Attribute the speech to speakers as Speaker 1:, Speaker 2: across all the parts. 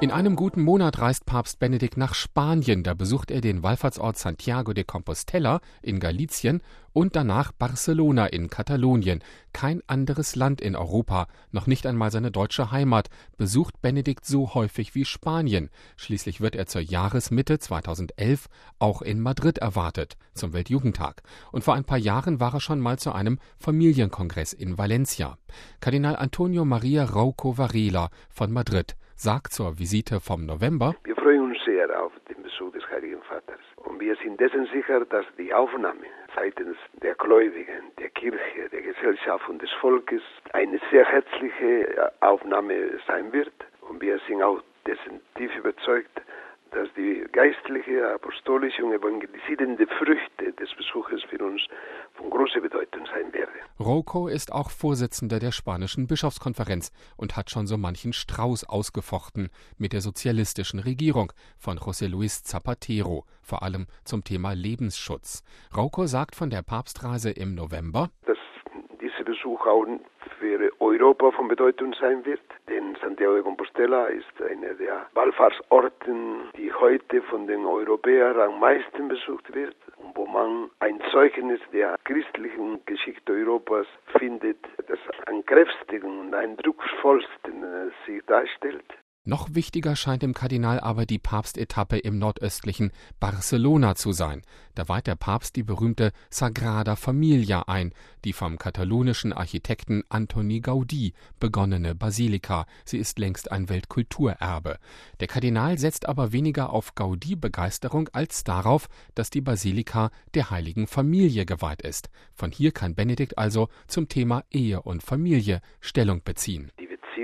Speaker 1: In einem guten Monat reist Papst Benedikt nach Spanien. Da besucht er den Wallfahrtsort Santiago de Compostela in Galicien und danach Barcelona in Katalonien. Kein anderes Land in Europa, noch nicht einmal seine deutsche Heimat, besucht Benedikt so häufig wie Spanien. Schließlich wird er zur Jahresmitte 2011 auch in Madrid erwartet, zum Weltjugendtag. Und vor ein paar Jahren war er schon mal zu einem Familienkongress in Valencia. Kardinal Antonio María Rouco Varela von Madrid sagt zur Visite vom November:
Speaker 2: Wir freuen uns sehr auf den Besuch des Heiligen Vaters. Und wir sind dessen sicher, dass die Aufnahme seitens der Gläubigen, der Kirche, der Gesellschaft und des Volkes eine sehr herzliche Aufnahme sein wird. Und wir sind auch dessen tief überzeugt, dass die geistliche, apostolische und evangelisierende Früchte des Besuches für uns von großer Bedeutung sein werden.
Speaker 1: Rouco ist auch Vorsitzender der spanischen Bischofskonferenz und hat schon so manchen Strauß ausgefochten mit der sozialistischen Regierung von José Luis Zapatero, vor allem zum Thema Lebensschutz. Rouco sagt von der Papstreise im November,
Speaker 2: dass dieser Besuch auch für Europa von Bedeutung sein wird, denn Santiago de Compostela ist einer der Wallfahrtsorten, die heute von den Europäern am meisten besucht wird und wo man ein Zeugnis der christlichen Geschichte Europas findet, das am kräftigsten und eindrucksvollsten sich darstellt.
Speaker 1: Noch wichtiger scheint dem Kardinal aber die Papstetappe im nordöstlichen Barcelona zu sein. Da weiht der Papst die berühmte Sagrada Familia ein, die vom katalonischen Architekten Antoni Gaudí begonnene Basilika. Sie ist längst ein Weltkulturerbe. Der Kardinal setzt aber weniger auf Gaudí-Begeisterung als darauf, dass die Basilika der heiligen Familie geweiht ist. Von hier kann Benedikt also zum Thema Ehe und Familie Stellung beziehen.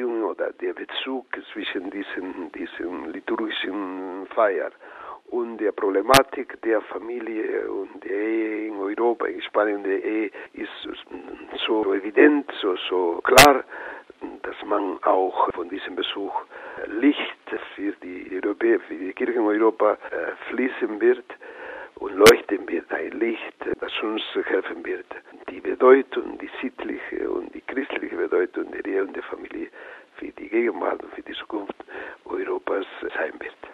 Speaker 2: Der Bezug zwischen diesen liturgischen Feiern und der Problematik der Familie und der Ehe in Europa, in Spanien, der Ehe ist so evident, so klar, dass man auch von diesem Besuch Licht für die Europäer, für die Kirche in Europa fließen wird und leuchten wird, ein Licht, das uns helfen wird, die Bedeutung, die sittliche und die christliche Bedeutung der Ehe und der Familie für die Gegenwart und für die Zukunft Europas sein wird.